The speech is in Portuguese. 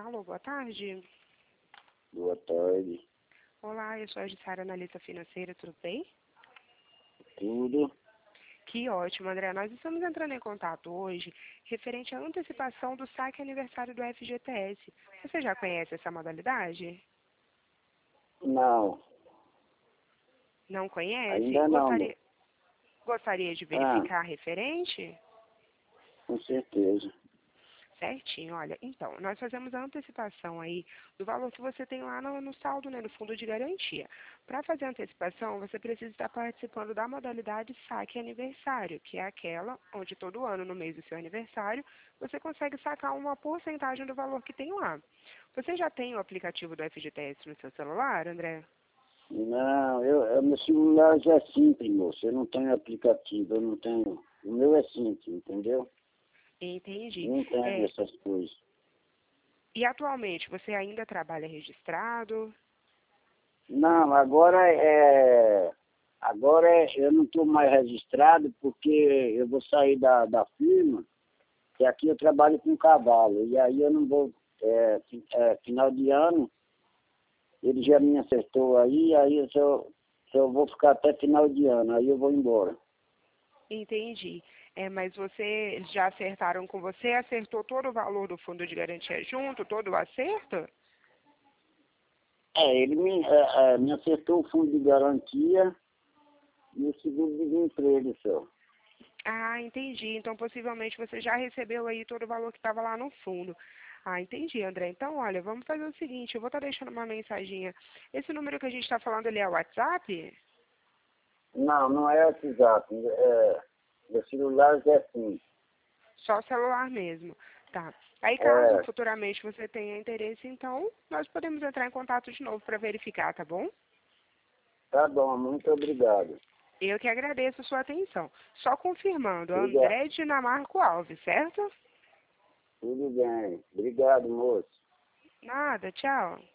Alô, boa tarde. Boa tarde. Olá, eu sou a Jussara, analista financeira, tudo bem? Tudo? Que ótimo, André. Nós estamos entrando em contato hoje referente à antecipação do saque aniversário do FGTS. Você já conhece essa modalidade? Não, Não conhece? ainda não, amor. Gostaria de Ah, verificar referente? com certeza. Certinho, olha, então, nós fazemos a antecipação aí do valor que você tem lá no saldo, né, no fundo de garantia. Para fazer a antecipação, você precisa estar participando da modalidade saque aniversário, que é aquela onde todo ano, no mês do seu aniversário, você consegue sacar uma porcentagem do valor que tem lá. Você já tem o aplicativo do FGTS no seu celular, André? Não, meu celular já é simples, moço. Eu não tenho aplicativo, eu não tenho. O meu é simples, entendeu? Entendi. Não tenho É, essas coisas. e atualmente, você ainda trabalha registrado? Não, eu não estou mais registrado porque eu vou sair da firma, que aqui eu trabalho com cavalo, e aí eu não vou, final de ano, ele já me acertou aí eu vou ficar até final de ano, aí eu vou embora. Entendi. Mas vocês já acertaram com você? Acertou todo o valor do fundo de garantia junto, todo o acerto? Ele me acertou o fundo de garantia e o seguro-desemprego, senhor. Ah, entendi. Então, possivelmente, você já recebeu aí todo o valor que estava lá no fundo. Ah, entendi, André. Então, olha, vamos fazer o seguinte, eu vou estar deixando uma mensaginha. Esse número que a gente está falando, ele é o WhatsApp? Não, não é WhatsApp, meu celular é assim. Só celular mesmo. Tá. Aí, caso É, futuramente você tenha interesse, então, nós podemos entrar em contato de novo para verificar, tá bom? tá bom, muito obrigado. Eu que agradeço a sua atenção. Só confirmando, Obrigado. André Dinamarco Alves, certo? Tudo bem. Obrigado, moço. Nada, tchau.